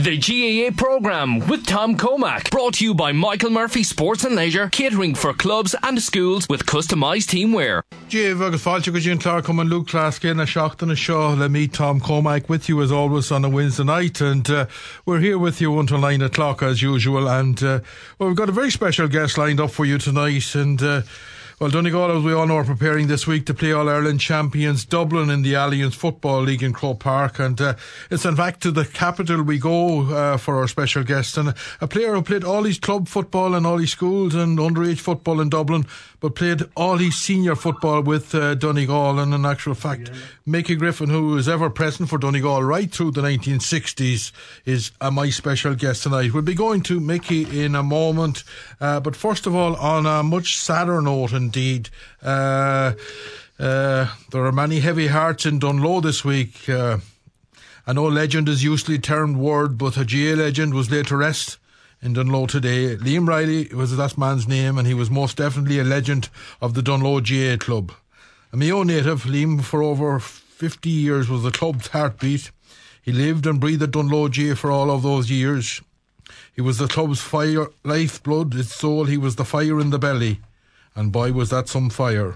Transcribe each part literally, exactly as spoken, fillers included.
The G A A programme with Tom Comack, brought to you by Michael Murphy Sports and Leisure, catering for clubs and schools with customised team wear. Jay agus fáilte go Jean Clark and Luke Claskin a seachtain a seo le me Tom Comack with you as always on a Wednesday night, and uh, we're here with you until nine o'clock as usual, and uh, well, we've got a very special guest lined up for you tonight, and uh, well, Donegal, as we all know, are preparing this week to play All-Ireland champions Dublin in the Alliance Football League in Croke Park, and uh, it's in fact to the capital we go uh, for our special guest, and a player who played all his club football and all his schools and underage football in Dublin, but played all his senior football with uh, Donegal, and in actual fact yeah. Mickey Griffin, who was ever present for Donegal right through the nineteen sixties, is uh, my special guest tonight. We'll be going to Mickey in a moment, uh, but first of all, on a much sadder note indeed, uh, uh, there are many heavy hearts in Dunloe this week. uh, I know legend is usually termed word, but a G A A legend was laid to rest in Dunloe today. Liam Riley was that man's name, and he was most definitely a legend of the Dunloe G A A club. A Mayo native, Liam for over fifty years was the club's heartbeat. He lived and breathed at Dunloe G A A for all of those years. He was the club's fire, lifeblood, its soul. He was the fire in the belly, and boy was that some fire.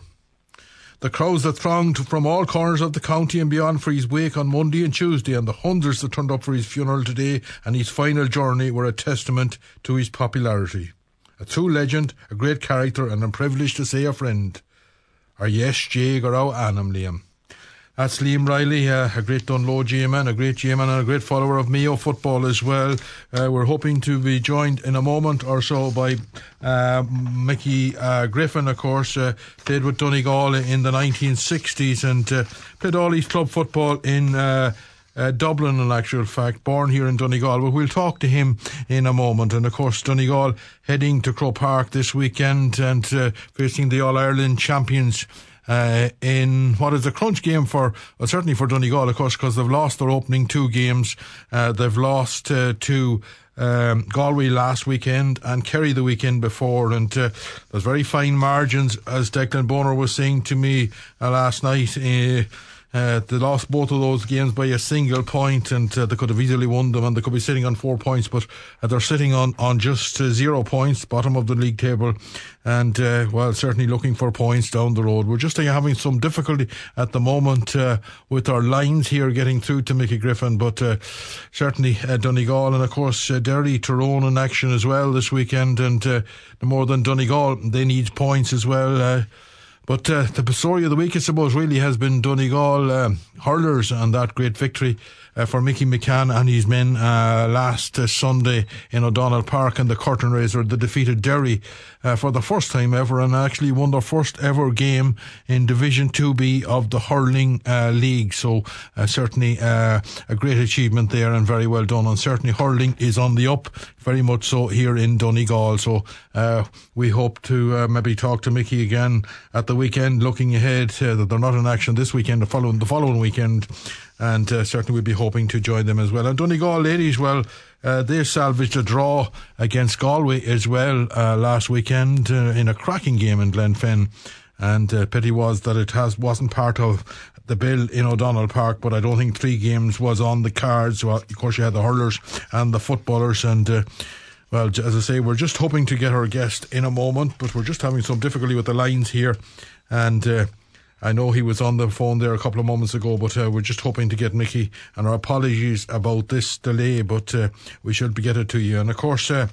The crowds that thronged from all corners of the county and beyond for his wake on Monday and Tuesday, and the hundreds that turned up for his funeral today and his final journey, were a testament to his popularity. A true legend, a great character, and I'm privileged to say a friend. Our yes, Jay Garau Anam Liam. That's Liam Riley, uh, a great Dunloe G A A man, a great G A A man, and a great follower of Mayo football as well. Uh, we're hoping to be joined in a moment or so by uh, Mickey uh, Griffin, of course, uh, played with Donegal in the nineteen sixties and uh, played all his club football in uh, uh, Dublin, in actual fact, born here in Donegal. But we'll talk to him in a moment. And of course, Donegal heading to Croke Park this weekend and uh, facing the All-Ireland champions Uh, in what is a crunch game for, well, certainly for Donegal, of course, because they've lost their opening two games. Uh, they've lost uh, to um, Galway last weekend and Kerry the weekend before, and uh, there's very fine margins, as Declan Bonner was saying to me uh, last night. Uh, Uh, they lost both of those games by a single point, and uh, they could have easily won them, and they could be sitting on four points, but uh, they're sitting on, on just uh, zero points, bottom of the league table, and uh, well, certainly looking for points down the road. We're just uh, having some difficulty at the moment uh, with our lines here getting through to Mickey Griffin, but uh, certainly uh, Donegal, and of course uh, Derry, Tyrone in action as well this weekend, and uh, more than Donegal, they need points as well. uh, But uh, the story of the week, I suppose, really has been Donegal um, hurlers and that great victory uh, for Mickey McCann and his men uh, last uh, Sunday in O'Donnell Park, and the curtain raiser. They defeated Derry uh, for the first time ever, and actually won their first ever game in Division two B of the Hurling uh, League. So uh, certainly uh, a great achievement there, and very well done. And certainly hurling is on the up, very much so here in Donegal. So uh, we hope to uh, maybe talk to Mickey again at the weekend, looking ahead uh, that they're not in action this weekend, the following the following weekend, and uh, certainly we'll be hoping to join them as well. And Donegal ladies, well, uh, they salvaged a draw against Galway as well uh, last weekend uh, in a cracking game in Glenfenn, and uh, pity was that it has wasn't part of the bill in O'Donnell Park, but I don't think three games was on the cards. Well, of course you had the hurlers and the footballers, and uh, well, as I say, we're just hoping to get our guest in a moment, but we're just having some difficulty with the lines here, and uh, I know he was on the phone there a couple of moments ago, but uh, we're just hoping to get Mickey, and our apologies about this delay, but uh, we should be get it to you. And of course, uh,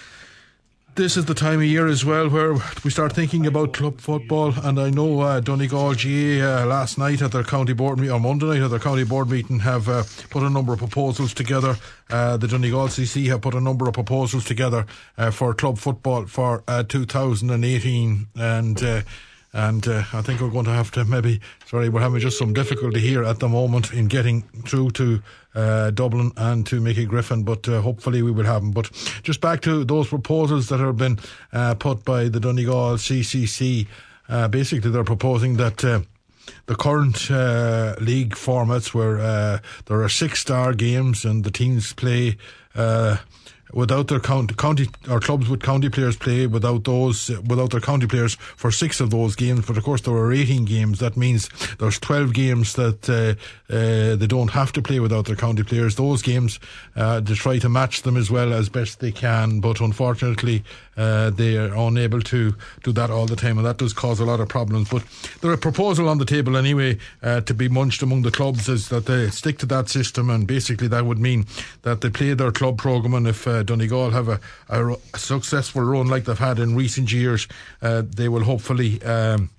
this is the time of year as well where we start thinking about club football, and I know uh, Donegal G A A uh, last night at their county board meeting, or Monday night at their county board meeting, have uh, put a number of proposals together. Uh, the Donegal C C have put a number of proposals together uh, for club football for uh, two thousand eighteen, and uh, and uh, I think we're going to have to maybe, sorry, we're having just some difficulty here at the moment in getting through to uh, Dublin and to Mickey Griffin, but uh, hopefully we will have them. But just back to those proposals that have been uh, put by the Donegal C C C. Uh, basically they're proposing that uh, the current uh, league formats where uh, there are six star games and the teams play uh, without their county, county or clubs with county players play without those uh, without their county players for six of those games. But of course there are eighteen games. That means there's twelve games that uh, uh, they don't have to play without their county players. Those games uh, they try to match them as well as best they can, but unfortunately uh, they are unable to do that all the time, and that does cause a lot of problems. But there are a proposal on the table anyway uh, to be munched among the clubs, is that they stick to that system, and basically that would mean that they play their club programme, and if uh, Donegal have a, a, a successful run like they've had in recent years, uh, they will hopefully um,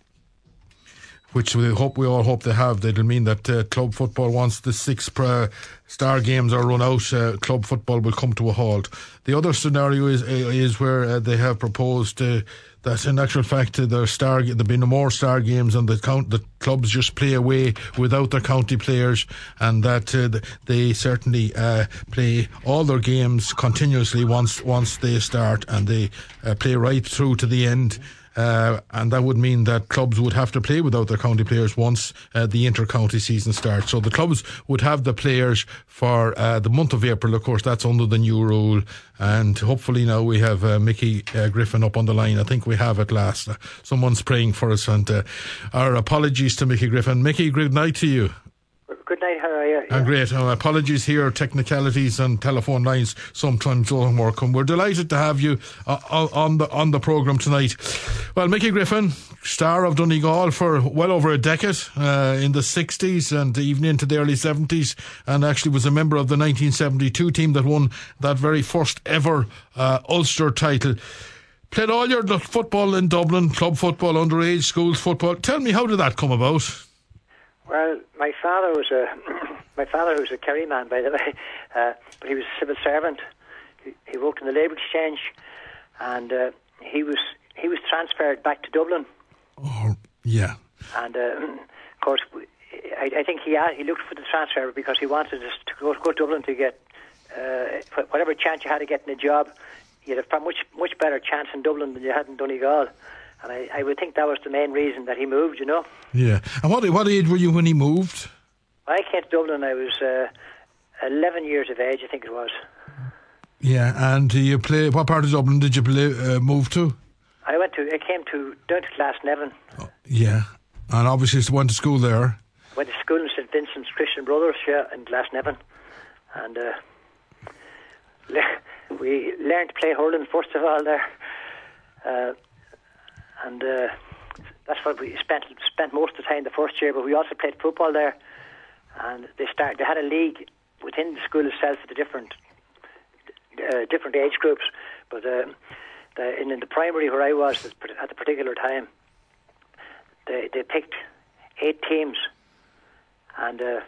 which we hope we all hope they have, that'll mean that uh, club football, once the six pra- star games are run out, uh, club football will come to a halt. The other scenario is is where uh, they have proposed uh, that in actual fact uh, there star there'll be no more star games, and the count the clubs just play away without their county players, and that uh, they certainly uh, play all their games continuously once once they start, and they uh, play right through to the end. Uh, and that would mean that clubs would have to play without their county players once uh, the inter-county season starts. So the clubs would have the players for uh, the month of April. Of course, that's under the new rule. And hopefully now we have uh, Mickey uh, Griffin up on the line. I think we have at last. Uh, someone's praying for us. And uh, our apologies to Mickey Griffin. Mickey, good night to you. Good night, how are you? Yeah. Great. Uh, apologies here, technicalities and telephone lines sometimes don't work. And we're delighted to have you uh, on the on the programme tonight. Well, Mickey Griffin, star of Donegal for well over a decade, uh, in the sixties and even into the early seventies, and actually was a member of the nineteen seventy-two team that won that very first ever uh, Ulster title. Played all your football in Dublin, club football, underage, schools football. Tell me, how did that come about? Well, my father was a my father was a Kerry man, by the way, uh, but he was a civil servant. He, he worked in the Labour Exchange, and uh, he was he was transferred back to Dublin. Oh, yeah. And uh, of course, I, I think he had, he looked for the transfer because he wanted us to go, go to Dublin to get uh, whatever chance you had to get in a job. You had a much much better chance in Dublin than you had in Donegal. And I, I would think that was the main reason that he moved, you know. Yeah. And what what age were you when he moved? When I came to Dublin, I was uh, eleven years of age, I think it was. Yeah, and you play. What part of Dublin did you play, uh, move to? I went to. I came to down to Glasnevin. Oh, yeah, and obviously you went to school there. Went to school in Saint Vincent's Christian Brothers, yeah, in Glasnevin, and uh, le- we learned to play hurling first of all there. Uh, And uh, that's what we spent spent most of the time the first year. But we also played football there, and they start. They had a league within the school itself for the different uh, different age groups. But uh, the, in, in the primary where I was at the particular time, they they picked eight teams, and uh,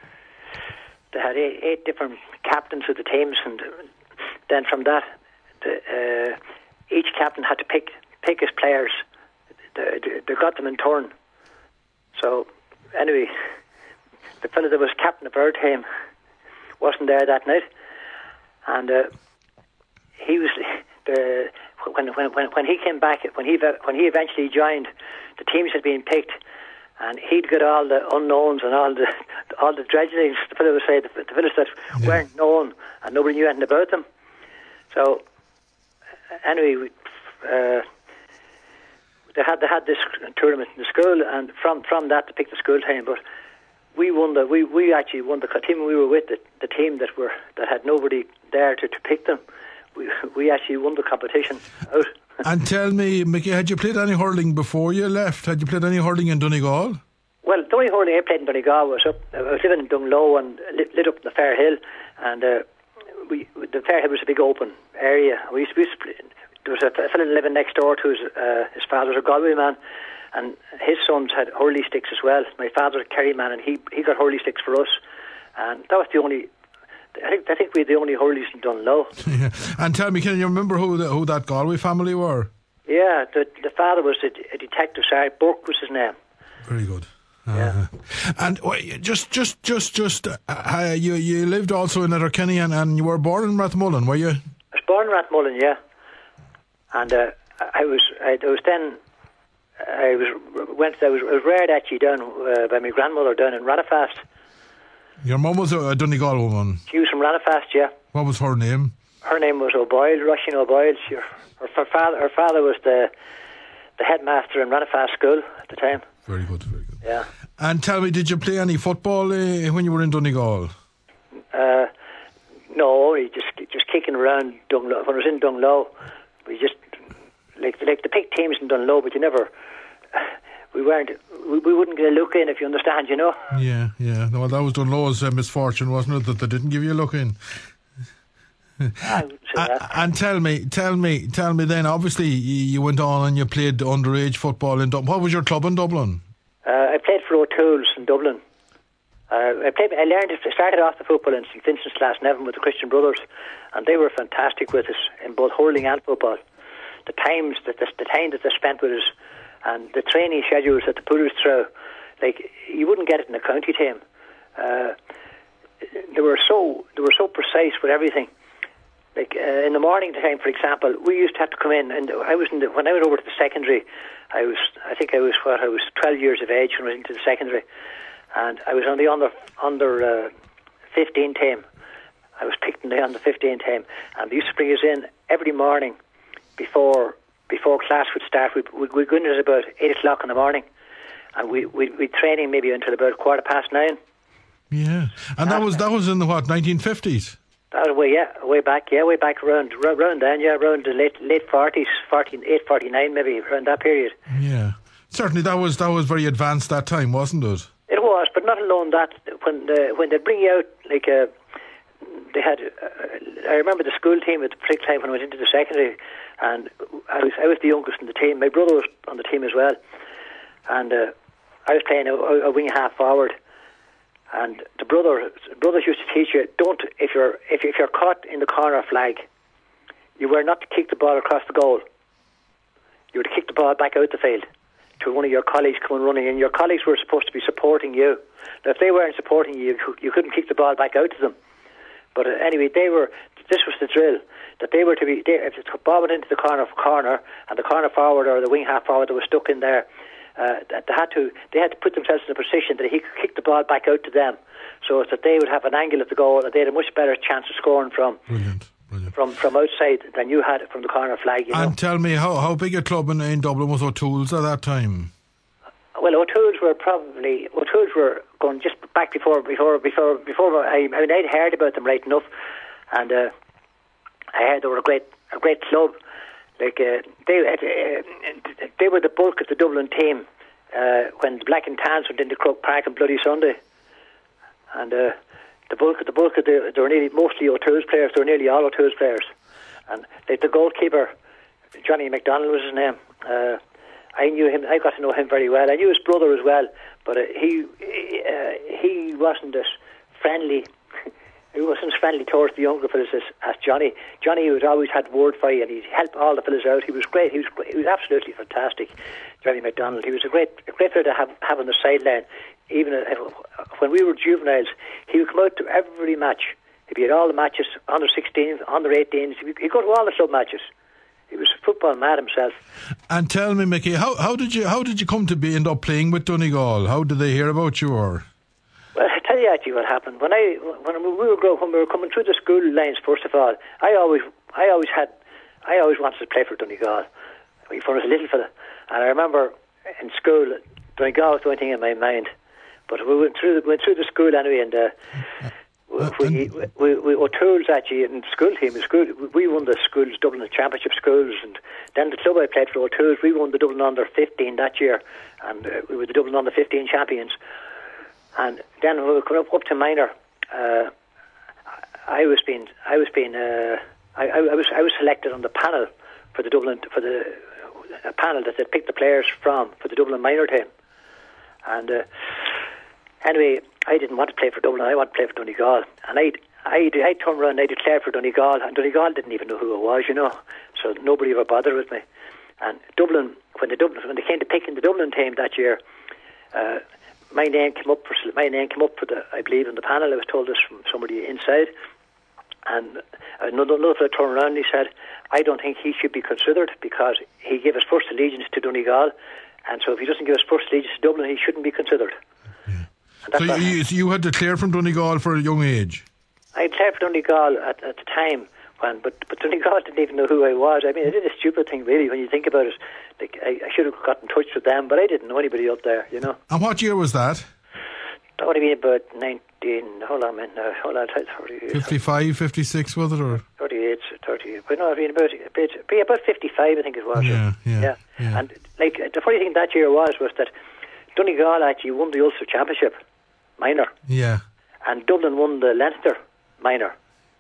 they had eight, eight different captains of the teams, and then from that, the, uh, each captain had to pick. pick his players. They, they got them in turn. So anyway, the fellow that was captain of our team wasn't there that night, and uh, he was the when when when when he came back when he when he eventually joined, the teams had been picked, and he'd got all the unknowns and all the all the dredgelings. The fellow would say the, the fellows that yeah. weren't known and nobody knew anything about them. So anyway, we, uh, They had they had this tournament in the school, and from, from that to pick the school team. But we won the we, we actually won the team we were with the, the team that were that had nobody there to, to pick them. We we actually won the competition out. And tell me, Mickey, had you played any hurling before you left? Had you played any hurling in Donegal? Well, the only hurling I played in Donegal was up. I was living in Dunlow and lit, lit up in the Fair Hill, and uh, we the Fair Hill was a big open area. We used, we used to play. There was a fellow living next door to his, uh, his father was a Galway man, and his sons had hurley sticks as well. My father was a Kerry man, and he he got hurley sticks for us, and that was the only. I think I think we were the only hurleys in Dunlow. Yeah. And tell me, can you remember who the, who that Galway family were? Yeah, the the father was a, a detective. Sorry, Burke was his name. Very good. Yeah. Uh, and wait, just, just, just, just, uh, you you lived also in Letterkenny, and, and you were born in Rathmullen, were you? I was born in Rathmullen, yeah. And uh, I was, I, I was then, I was went. I was, I was reared actually down uh, by my grandmother down in Ranafast. Your mum was a, a Donegal woman. She was from Ranafast, yeah. What was her name? her name was O'Boyle, Rushing O'Boyle. She, her, her father, her father was the the headmaster in Ranafast School at the time. Very good, very good. Yeah. And tell me, did you play any football uh, when you were in Donegal? Uh, no, we just just kicking around Dunglow. When I was in Dunglow, we just like like the picked teams in Dunglow, but you never. We weren't. We, we wouldn't get a look in, if you understand. You know. Yeah, yeah. No, that was Dunlow's uh, misfortune, wasn't it? That they didn't give you a look in. I would say that. And tell me, tell me, tell me. Then, obviously, you went on and you played underage football in Dublin. What was your club in Dublin? Uh, I played for O'Toole's in Dublin. Uh, I played. I learned. I started off the football in Saint Vincent's Glasnevin with the Christian Brothers, and they were fantastic with us in both hurling and football. The times that the, the time that they spent with us, and the training schedules that they put us through, like you wouldn't get it in a county team. Uh, they were so they were so precise with everything. Like uh, in the morning time, for example, we used to have to come in, and I was in the, when I went over to the secondary. I was, I think I was what I was twelve years of age when I went into the secondary, and I was on the under under uh, fifteen team. I was picked in the under fifteen team, and they used to bring us in every morning before before class would start. We'd, we'd, we'd go in at about eight o'clock in the morning, and we we'd, we'd training maybe until about quarter past nine. Yeah, and that was that was in the what nineteen fifties. That was way, yeah, way back, yeah, way back around, around then, yeah, around the late late forties, forty-eight, forty-nine, maybe around that period. Yeah, certainly that was that was very advanced that time, wasn't it? It was, but not alone that. When the, when they bring you out, like uh, they had, uh, I remember the school team at the particular time when I went into the secondary, and I was I was the youngest in the team. My brother was on the team as well, and uh, I was playing a, a wing half forward. And the brother, brothers used to teach you, don't, if you're if, if you're caught in the corner flag, you were not to kick the ball across the goal. You were to kick the ball back out the field to one of your colleagues coming running in. Your colleagues were supposed to be supporting you. Now, if they weren't supporting you, you couldn't kick the ball back out to them. But uh, anyway, they were. This was the drill, that they were to be, they, if the ball went into the corner corner, and the corner forward or the wing half forward that was stuck in there, Uh, they had to they had to put themselves in a position that he could kick the ball back out to them, so that they would have an angle at the goal and they had a much better chance of scoring from brilliant, brilliant. from from outside than you had from the corner flag. You and know? Tell me, how how big a club in, in Dublin was O'Toole's at that time? Well, O'Toole's were probably O'Toole's were going just back before before before before I, I mean I'd heard about them right enough, and uh, I heard they were a great a great club. Like uh, they uh, they were the bulk of the Dublin team uh, when the Black and Tans went into Croke Park on Bloody Sunday, and uh, the bulk of the bulk of the they were nearly mostly O'Toole's players. They were nearly all O'Toole's players, and like the goalkeeper, Johnny McDonald was his name. Uh, I knew him. I got to know him very well. I knew his brother as well, but uh, he uh, he wasn't as friendly. He wasn't as friendly towards the younger fellas as, as Johnny. Johnny had always had word for you, and he helped all the fellas out. He was great. He was he was absolutely fantastic, Johnny McDonald. He was a great a great player to have have on the sideline. Even if, when we were juveniles, he would come out to every match. He'd be at all the matches, under sixteens, under eighteens. He'd go to all the club matches. He was a football mad himself. And tell me, Mickey, how how did you how did you come to be end up playing with Donegal? How did they hear about you? Or well, I tell you actually what happened when I when we were growing, when we were coming through the school lines. First of all, I always I always had I always wanted to play for Donegal when I was a little fella, and I remember in school Donegal was the only thing in my mind. But we went through the, went through the school anyway, and. Uh, Uh, we, we, we O'Toole's actually in the school team. The school, we won the schools Dublin Championship schools, and then the club I played for, O'Toole's, we won the Dublin Under fifteen that year, and uh, we were the Dublin Under fifteen champions. And then when we were coming up, up to minor, uh, I was being, I was being, uh, I, I was, I was selected on the panel for the Dublin for the a panel that they picked the players from for the Dublin minor team, and. Uh, Anyway, I didn't want to play for Dublin. I wanted to play for Donegal, and I, I, I turned around and I declared for Donegal, and Donegal didn't even know who I was, you know. So nobody ever bothered with me. And Dublin, when the Dublin, when they came to picking the Dublin team that year, uh, my name came up for my name came up for the, I believe, in the panel. I was told this from somebody inside, and another another turned around and he said, I don't think he should be considered because he gave his first allegiance to Donegal, and so if he doesn't give his first allegiance to Dublin, he shouldn't be considered. So you, so you had declared from Donegal for a young age? I declared for Donegal at, at the time when, but but Donegal didn't even know who I was. I mean, I did a stupid thing, really, when you think about it. Like, I, I should have got in touch with them, but I didn't know anybody up there, you know. And what year was that? That would have been about nineteen, hold on a minute now, hold on, thirty, fifty-five, fifty-six, was it, or? thirty-eight, thirty, but no, I mean, about, about, about fifty-five, I think it was. Yeah, yeah, yeah. yeah. And, like, the funny thing that year was, was that Donegal actually won the Ulster Championship, minor. Yeah. And Dublin won the Leinster, minor.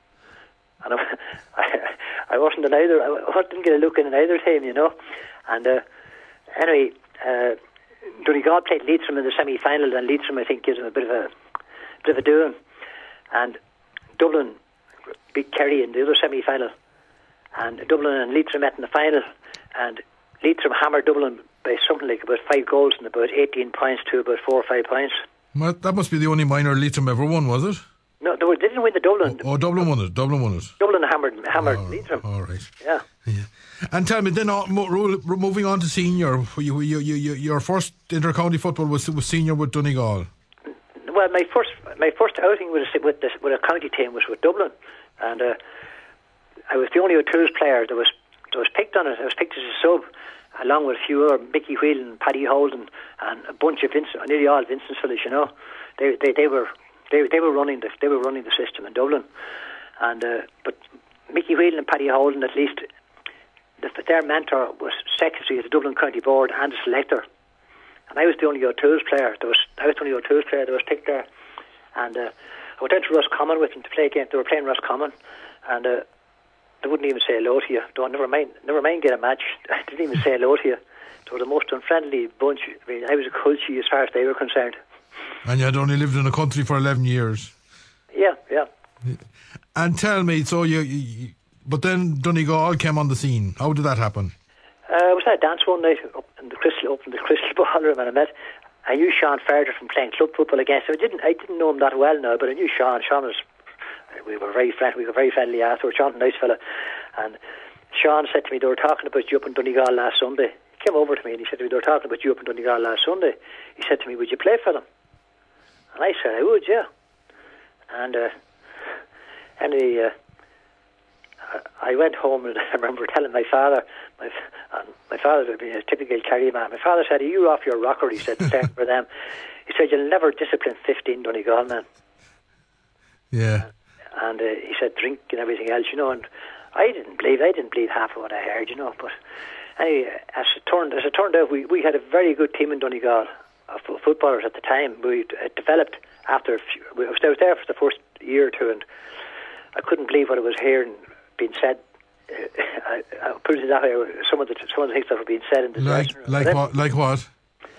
And I, I, I wasn't in either, I didn't get a look in either team, you know. And, uh, anyway, uh, Donegal played Leitrim in the semi-final, and Leitrim, I think, gives them a bit of a bit of a doing. And Dublin beat Kerry in the other semi-final, and Dublin and Leitrim met in the final, and Leitrim hammered Dublin by something like about five goals and about eighteen points to about four or five points. Well, that must be the only minor Leitrim ever won, was it? No, they, were, they didn't win the Dublin. Oh, oh, Dublin won it. Dublin won it. Dublin hammered hammered oh, Leitrim. All right. Yeah. Yeah. And tell me, then, uh, mo- moving on to senior, you, you, you, you, your first inter-county football was, was senior with Donegal. Well, my first my first outing with a, with, this, with a county team was with Dublin, and uh, I was the only O'Toole's player that was that was picked on it. I was picked as a sub, along with a few other, Mickey Whelan, Paddy Holden, and a bunch of Vincent, nearly all Vincent's fellas. You know, they they they were they they were running the they were running the system in Dublin, and uh, but Mickey Whelan and Paddy Holden, at least. The, their mentor was secretary of the Dublin County Board and a selector, and I was the only O'Toole's player. There was I was the only O'Toole's player that was picked there, and uh, I went down to Roscommon with them to play a game. They were playing Roscommon, and uh, they wouldn't even say hello to you. Don't never mind, never mind get a match. I didn't even say hello to you. They were the most unfriendly bunch. I mean, I was a culture as far as they were concerned. And you had only lived in the country for eleven years. Yeah, yeah. And tell me, so you. you But then Donegal came on the scene. How did that happen? Uh, I was at a dance one night up in the Crystal, up in the Crystal Ballroom, and I met. I knew Sean Farder from playing club football against him. I didn't, I didn't know him that well now, but I knew Sean. Sean was, we were very friendly. We were very friendly afterwards. Sean's a nice fella, and Sean said to me, they were talking about you up in Donegal last Sunday. He came over to me and he said to me, they were talking about you up in Donegal last Sunday. He said to me, would you play for them? And I said, I would, yeah. And uh, anyway. Uh, I went home and I remember telling my father, my and my father would be a typical Kerry man. My father said, are you off your rocker? He said, playing for them. He said, you'll never discipline fifteen Donegal men. Yeah. And uh, he said, drink and everything else, you know. And I didn't believe, I didn't believe half of what I heard, you know. But anyway, as it turned, as it turned out, we, we had a very good team in Donegal of footballers at the time. We uh, developed after, a few, I was there for the first year or two, and I couldn't believe what I was hearing being said. Uh, I, I put it that way. Some of the some of the things that were being said in the like dressing room. like what? Like what?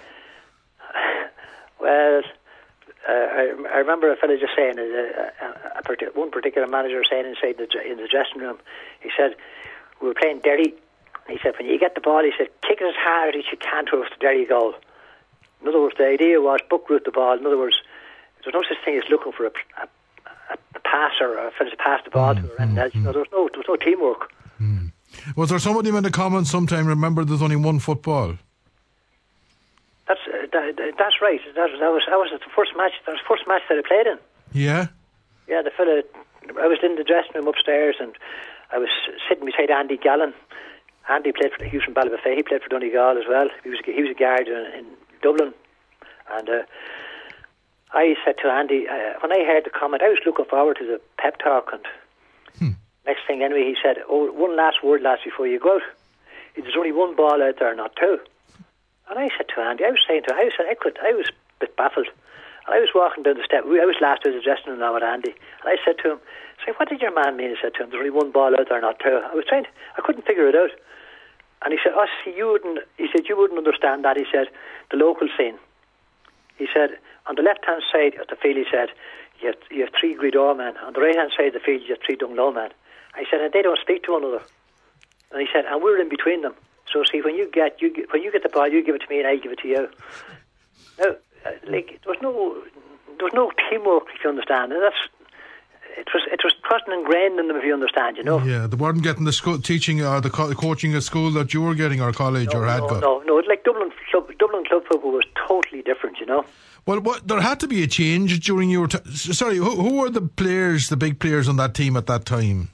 Well, uh, I, I remember a fellow just saying, uh, a, a, a, one particular manager saying inside the in the dressing room, he said, we were playing Derry. He said, when you get the ball, he said, kick it as hard as you can towards the Derry goal. In other words, the idea was book root the ball. In other words, there's no such thing as looking for a, a a passer or a fellow to pass the ball mm, to or anything mm, else. Mm. You know, there was no, there was no teamwork. Mm. Was there somebody in the comments sometime remember there's only one football? That's uh, that, that's right. That was that was that was the first match. That was the first match that I played in. Yeah. Yeah, the fella. I was in the dressing room upstairs, and I was sitting beside Andy Gallen. Andy played for. He was from Ballybofey. He played for Donegal as well. He was he was a guard in, in Dublin, and. Uh, I said to Andy, uh, when I heard the comment, I was looking forward to the pep talk, and hmm. next thing anyway, he said, oh, one last word, lads, before you go out. There's only one ball out there, not two. And I said to Andy, I was saying to him, I, said, I, could, I was a bit baffled. And I was walking down the step, I was last out of the dressing room now with Andy, and I said to him, say, what did your man mean? I said to him, there's only one ball out there, not two. I was trying to, I couldn't figure it out. And he said, oh, see, you wouldn't, he said, you wouldn't understand that. He said, the local scene. He said, on the left-hand side of the field, he said, you have, you have three Gridor men. On the right-hand side of the field, you have three Dunglow men. I said, and they don't speak to one another. And he said, and we're in between them. So see, when you get you get, when you get the ball, you give it to me, and I give it to you. Now, uh, like there was no there was no teamwork, if you understand. And that's it was it was wasn't ingrained in them, if you understand. You know. Yeah, they weren't getting the school teaching or the co- coaching at school that you were getting, or college, no, or had no, got. No, no, like Dublin club Dublin club football was totally different. You know. Well, what, there had to be a change during your... T- sorry, who, who were the players, the big players on that team at that time?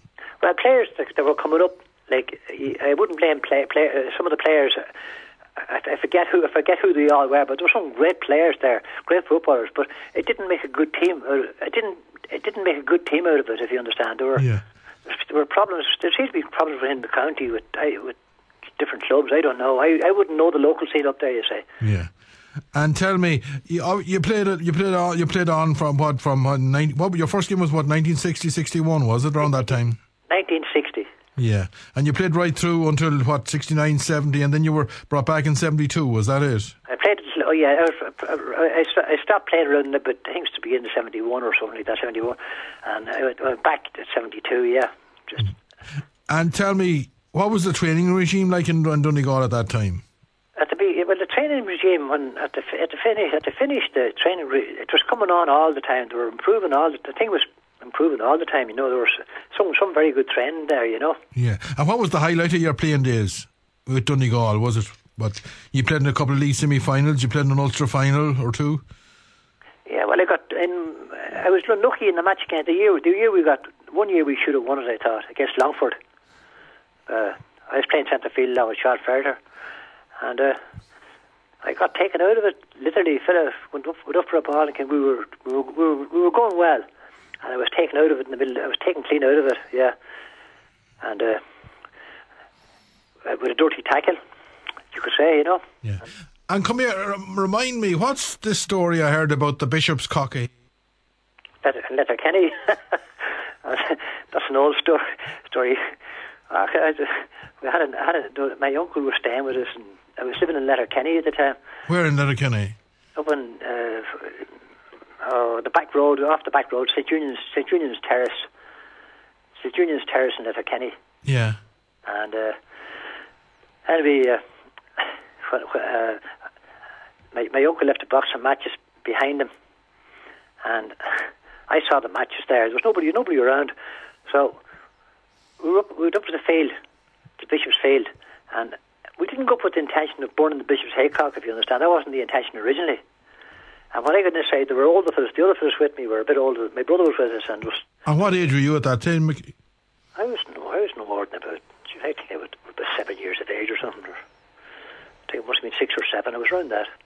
But players that, that were coming up, like I wouldn't blame play, play uh, some of the players. I, I forget who I forget who they all were, but there were some great players there, great footballers. But it didn't make a good team. It didn't. It didn't make a good team out of it, if you understand. There were yeah. there were problems. There seems to be problems within the county with with different clubs. I don't know. I, I wouldn't know the local scene up there. You say. Yeah. And tell me, you, you played it. You played on. You played on from what? From uh, ninety, what? Your first game was what? nineteen sixty, sixty-one, was it around that time? nineteen sixty. Yeah, and you played right through until what? sixty-nine, seventy, and then you were brought back in seventy-two. Was that it? I played. Oh yeah, I, was, I stopped playing around a bit. I think it's to begin in seventy-one or something like that. seventy-one, and I went, went back to seventy-two. Yeah, just. And tell me, what was the training regime like in, in Donegal at that time? At the be well, the training regime when at the at the finish at the finish the training re, it was coming on all the time. They were improving all the, the thing was improving all the time. You know, there was some some very good training there. You know. Yeah, and what was the highlight of your playing days with Donegal? Was it what you played in a couple of league semi-finals? You played in an Ulster final or two? Yeah, well, I got in. I was lucky in the match against the year. The year we got one year we should have won it. I thought against Longford. Uh, I was playing centre field now with shot further. And uh, I got taken out of it. Literally, fella went up, went up for a ball, and we were, we were we were we were going well, and I was taken out of it in the middle. I was taken clean out of it, yeah. And uh, with a dirty tackle, you could say, you know. Yeah. And come here, remind me, what's this story I heard about the Bishop's cocky? Letter, Letter Kenny. That's an old story. Story. Uh, we had a, had a, my uncle was staying with us, and I was living in Letterkenny at the time. Where in Letterkenny? Up on uh, oh, the back road, off the back road, Saint Unian's, Saint Unian's Terrace. Saint Unian's Terrace in Letterkenny. Yeah. And uh, anyway, uh, uh, my, my uncle left a box of matches behind him, and I saw the matches there. There was nobody, nobody around, so we were up, we were up to the field, the Bishop's Field, and we didn't go up with the intention of burning the Bishop's haycock, if you understand. That wasn't the intention originally. And when I got inside, there were older fellas. The other fellas with me were a bit older. My brother was with us, and was. And what age were you at that time, Mickey? I was no, I was no more than about. I think I was about seven years of age or something. Or, I think it must have been six or seven. I was around that.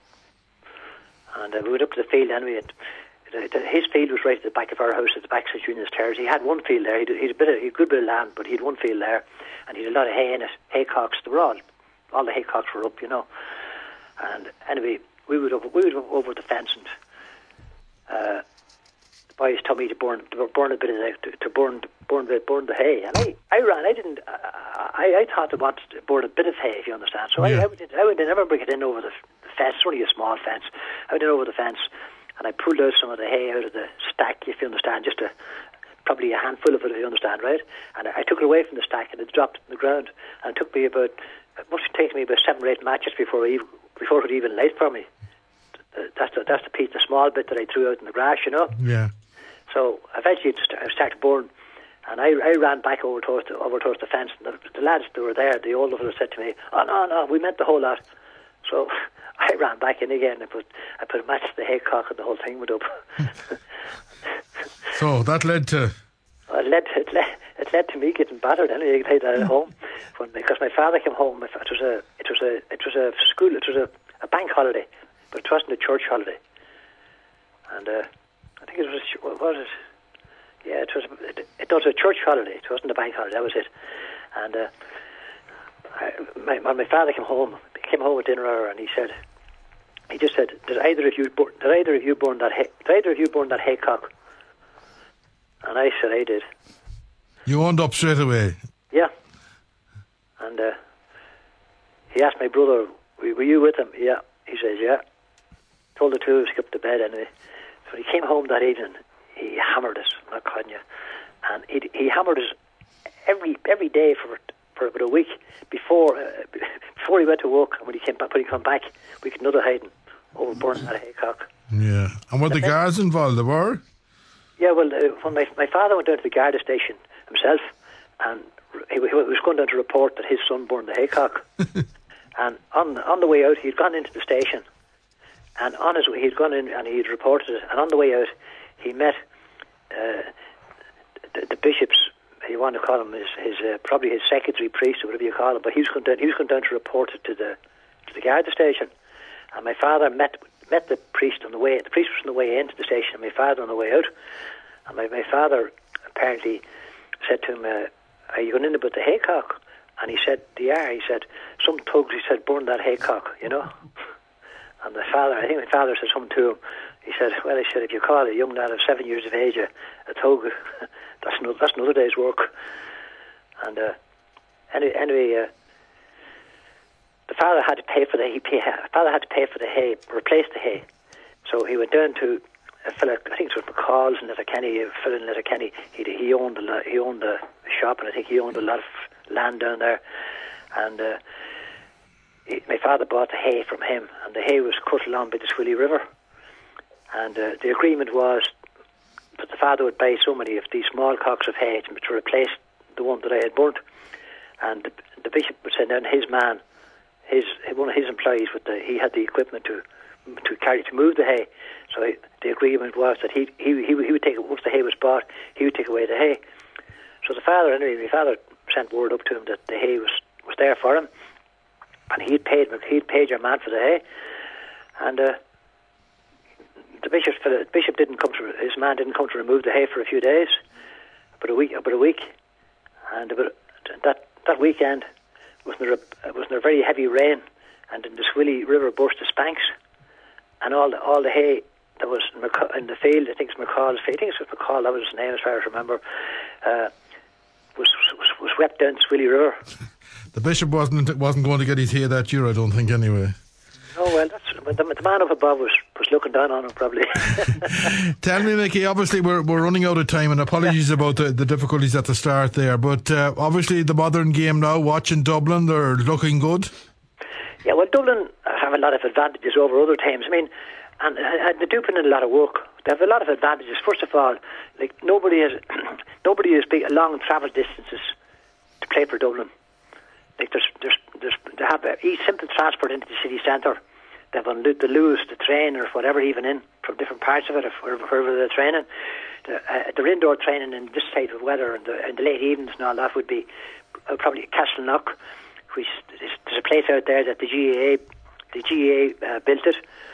And uh, we went up to the field anyway. And, his field was right at the back of our house, at the back of Saint Unian's Terrace. He had one field there. He had a bit of, he had a good bit of land, but he had one field there, and he had a lot of hay in it. Haycocks, they were all, all the haycocks were up, you know. And anyway, we would over, we would over, over the fence, and uh, the boys told me to burn, to burn a bit of the, to, to burn, burn the, burn the hay. And I, I ran. I didn't. I, I thought they wanted to burn a bit of hay, if you understand. So yeah. I, I would, I would never bring it in over the, the fence. It's only a small fence. I went in over the fence. And I pulled out some of the hay out of the stack, if you understand, just a, probably a handful of it, if you understand, right? And I, I took it away from the stack, and it dropped on the ground. And it took me about, it must have taken me about seven or eight matches before I, before it even light for me. That's the, that's the piece, the small bit that I threw out in the grass, you know? Yeah. So eventually it st- started to burn. And I, I ran back over towards the, over towards the fence. And the, the lads that were there, the older fellows said to me, "Oh, no, no, we meant the whole lot." So I ran back in again. I put I put a match to the haycock, and the whole thing went up. So that led to. Well, it led to, it led it led to me getting battered anyway. I that at home when, because my father came home. It was a it was a it was a school. It was a, a bank holiday, but it wasn't a church holiday. And uh, I think it was what was it? Yeah, it was it, it was a church holiday. It wasn't a bank holiday. That was it. And uh, I, my when my father came home, he came home at dinner hour, and he said. He just said, "Did either of you did either of you burn that hay, did either of you burn that haycock?" And I said, "I did." You owned up straight away. Yeah. And uh, he asked my brother, "Were you with him?" Yeah. He says, "Yeah." Told the two of us to get up to bed anyway. So when he came home that evening, he hammered us. I'm not kidding you. And he he hammered us every every day for for about a week before uh, before he went to work. And when he came back, when he come back, we could another hiding over burning that haycock. Yeah. And were the guards involved? There were? Yeah, well, uh, when my my father went down to the Garda station himself, and he, he was going down to report that his son burned the haycock. And on on the way out, he'd gone into the station, and on his way, he'd gone in and he'd reported it. And on the way out, he met uh, the, the bishop's you want to call him his, his uh, probably his secretary priest or whatever you call him, but he was going down, he was going down to report it to the to the Garda station, and my father met met the priest on the way. The priest was on the way into the station, and my father on the way out. And my, my father apparently said to him, uh, "Are you going in about the haycock?" And he said, "Yeah." He said, "Some thugs," he said, "burn that haycock," you know. And my father, I think my father said something to him. He said, "Well," he said, "if you call a young lad of seven years of age a, a thug, that's no, that's another day's work." And uh, anyway, anyway uh, the father had to pay for the he pay, father had to pay for the hay, replace the hay. So he went down to a fella, I think it was McCall's in Letterkenny, a fella in Letterkenny. He he owned a lot, he owned a shop, and I think he owned a lot of land down there. And uh, he, my father bought the hay from him, and the hay was cut along by the Swilly River. And uh, the agreement was that the father would buy so many of these small cocks of hay to, to replace the one that I had burnt. And the, the bishop would send down his man, his one of his employees, with the he had the equipment to to carry to move the hay. So he, the agreement was that he he he he would take it once the hay was bought. He would take away the hay. So the father, anyway, my father sent word up to him that the hay was, was there for him, and he'd paid he'd paid your man for the hay. And uh, the bishop the bishop didn't come to his man didn't come to remove the hay for a few days, about a week about a week, and about that that weekend was there a, was there a very heavy rain, and in the Swilly River burst its banks, and all the all the hay that was in the field, I think it's McCall's field, I think it was McCall, that was his name as far as I remember, uh, was, was was swept down the Swilly River. The bishop wasn't wasn't going to get his hay that year, I don't think, anyway. Oh well, that's the, the man up above was, was looking down on him probably. Tell me, Mickey, obviously we're we're running out of time, and apologies yeah. about the, the difficulties at the start there, but uh, obviously the modern game now, watching Dublin, they're looking good. Yeah, well, Dublin have a lot of advantages over other teams. I mean, and uh, they do put in a lot of work. They have a lot of advantages. First of all, like nobody has nobody has big long travel distances to play for Dublin. Like there's there's there's they have a simple transport into the city centre. They have on the Luas, the train or whatever, even in from different parts of it, or wherever, wherever they're training. The, uh, their indoor training in this type of weather and the, in the late evenings and all that would be uh, probably Castleknock, which is, there's a place out there that the G A A the G A A uh, built it,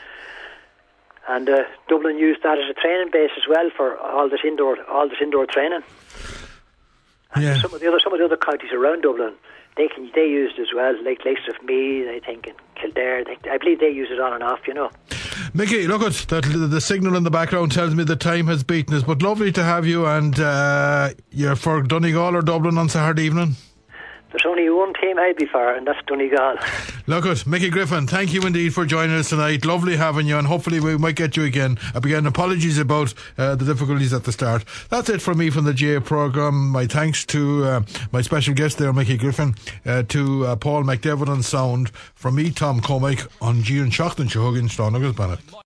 and uh, Dublin used that as a training base as well for all this indoor all this indoor training. And yeah. some of the other some of the other counties around Dublin, they can they use it as well, like lakes of Meath, I think, and Kildare. They, I believe they use it on and off, you know. Mickey, look at that. The signal in the background tells me the time has beaten us, but lovely to have you. And uh, you're for Donegal or Dublin on Saturday evening? There's only one team I'd be for, and that's Donegal. Look at Mickey Griffin, thank you indeed for joining us tonight. Lovely having you, and hopefully we might get you again. Again, apologies about uh, the difficulties at the start. That's it from me from the G A A programme. My thanks to uh, my special guest there, Mickey Griffin, uh, to uh, Paul McDevitt on sound. From me, Tom Cormack, on G and Shockton Chuggin, Stone Bennett.